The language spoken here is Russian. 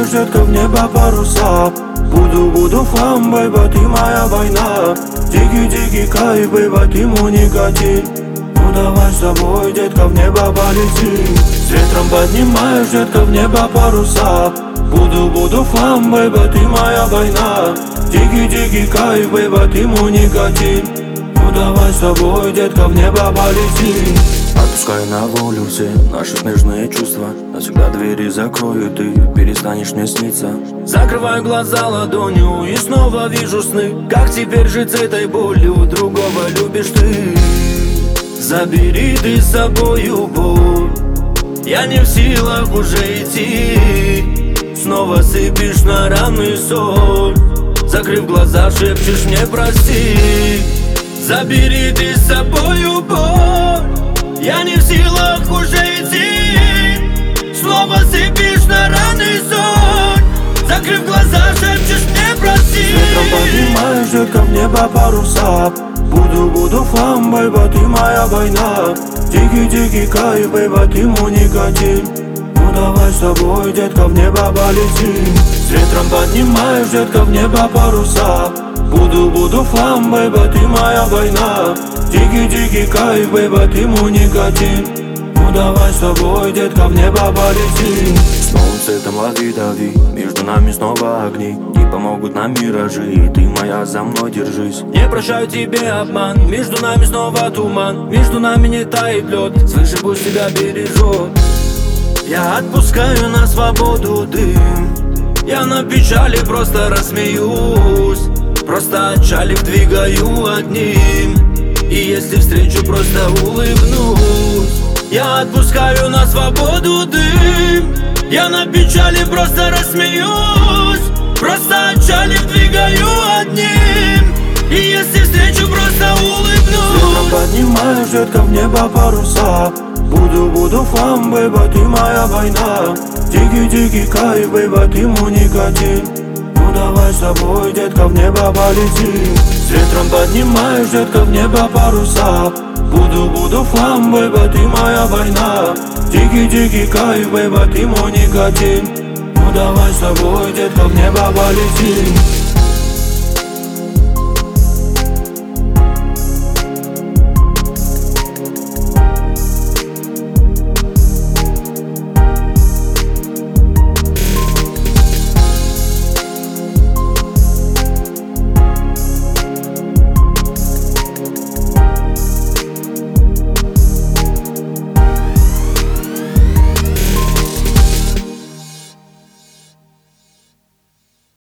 поднимаешь, детка, в небо паруса. Буду флам, бейба, ты моя война. Дикий кайф, бейба, ты мой никотин. Ну давай с тобой, детка, в небо полетим. С ветром поднимаешь, детка, в небо паруса. Буду флам, бейба, ты моя война. Дикий кайф, бейба, ты мой никотин. Ну давай с тобой, детка, в небо полетим. Отпускай на волю все наши смежные чувства. Навсегда двери закрою, ты перестанешь мне сниться. Закрываю глаза ладонью и снова вижу сны. Как теперь жить с этой болью, другого любишь ты. Забери ты с собою боль, я не в силах уже идти. Снова сыпешь на раны соль, закрыв глаза, шепчешь мне прости. Забери ты с собою боль, я не в силах уже идти. Снова сыпешь на раны соль, закрыв глаза, шепчешь мне прости. С ветром поднимаешь, детка, в небо паруса. Буду флам, бейба, ты моя война. Дикий кайф, бейба, ты мой никотин. Ну давай с тобой, детка, в небо полетим. С ветром поднимаешь, детка, в небо паруса. Буду флам, бейба, ты моя война. Дикий кайф, бейба, ты мой никотин. Ну давай с тобой, детка, в небо полетим. С новым цветом лови-дави, между нами снова огни. Не помогут нам миражи, и ты моя, за мной держись. Не прощаю тебе обман, между нами снова туман. Между нами не тает лед, свыше пусть тебя бережет. Я отпускаю на свободу дым, я на печали просто рассмеюсь. Просто отчалив двигаю одним, и если встречу, просто улыбнусь. Я отпускаю на свободу дым, я на печали просто рассмеюсь. Просто отчалив двигаю одним, и если встречу, просто улыбнусь. С ветром поднимаешь, детка, в небо паруса. Буду флам, бейба, ты моя война. Дикий кайф, бейба, ты мой никотин. Ну давай с тобой, детка, в небо полетим. С ветром поднимаешь, детка, в небо паруса. Буду флам, бейба, ты моя война. Дикий кайф, бейба, ты мой никотин. Ну давай с тобой, детка, в небо полетим.